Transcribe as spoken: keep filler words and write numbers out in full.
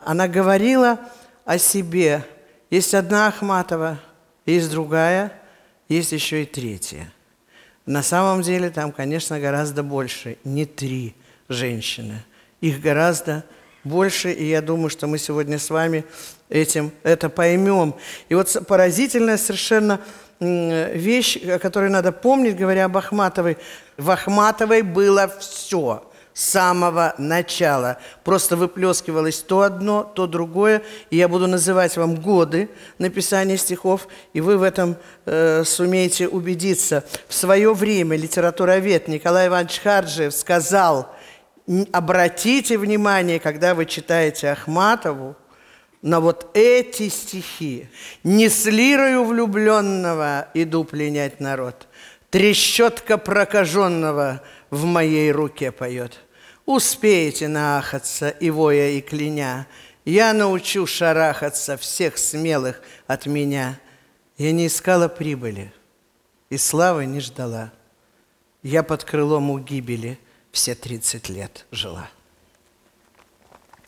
Она говорила о себе. Есть одна Ахматова, есть другая, есть еще и третья. На самом деле там, конечно, гораздо больше. Не три женщины. Их гораздо больше, и я думаю, что мы сегодня с вами этим, это поймем. И вот поразительная совершенно вещь, о которой надо помнить, говоря об Ахматовой. В Ахматовой было все с самого начала. Просто выплескивалось то одно, то другое. И я буду называть вам годы написания стихов, и вы в этом э, сумеете убедиться. В свое время литературовед Николай Иванович Харджиев сказал: обратите внимание, когда вы читаете Ахматову, на вот эти стихи. «Не с лирою влюбленного иду пленять народ, трещотка прокаженного в моей руке поет. Успеете наахаться и воя, и кляня, я научу шарахаться всех смелых от меня. Я не искала прибыли и славы не ждала. Я под крылом у гибели все тридцать лет жила».